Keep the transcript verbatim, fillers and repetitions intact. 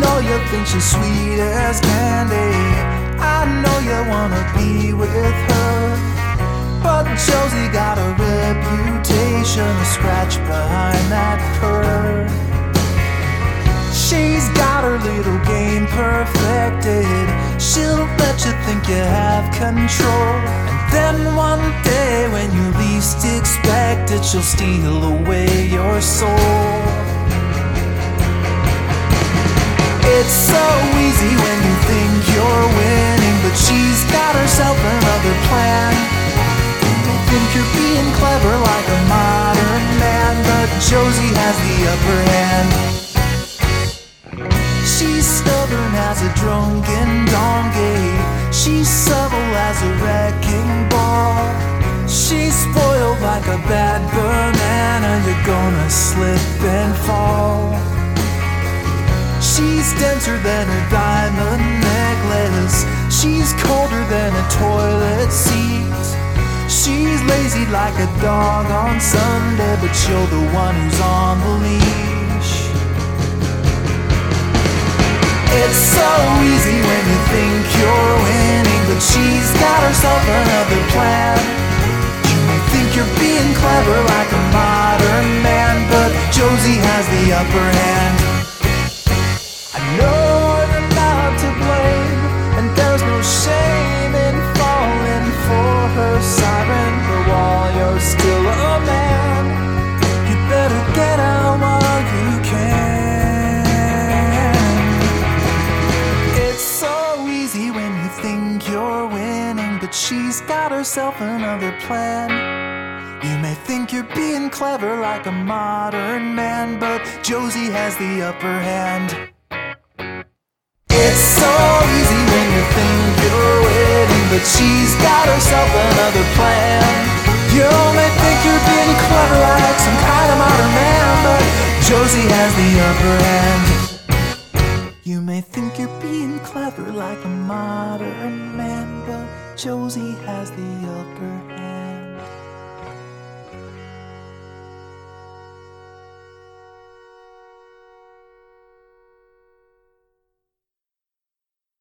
know you think she's sweet as candy. I know you wanna be with her, but Josie got a reputation to scratch behind that purr. She's got her little game perfected. She'll let you think you have control, and then one day when you least expect it, she'll steal away your soul. It's so easy when you think you're winning, but she's got herself another plan. You think you're being clever like a modern man, but Josie has the upper hand. She's stubborn as a drunken donkey. She's subtle as a wrecking ball. She's spoiled like a bad banana. You're gonna slip and fall. She's denser than a diamond necklace. She's colder than a toilet seat. She's lazy like a dog on Sunday, but you're the one who's on the leash. It's so easy when you think you're winning, but she's got herself another plan. You may think you're being clever like a modern man, but Josie has the upper hand. I know you're not to blame, and there's no shame in falling for her siren, but while you're still a man, you better get out while you can. It's so easy when you think you're winning, but she's got herself another plan. You may think you're being clever like a modern man, but Josie has the upper hand. It's so easy when you think you're winning, but she's got herself another plan. You may think you're being clever like some kind of modern man, but Josie has the upper hand. You may think you're being clever like a modern man, but Josie has the upper hand.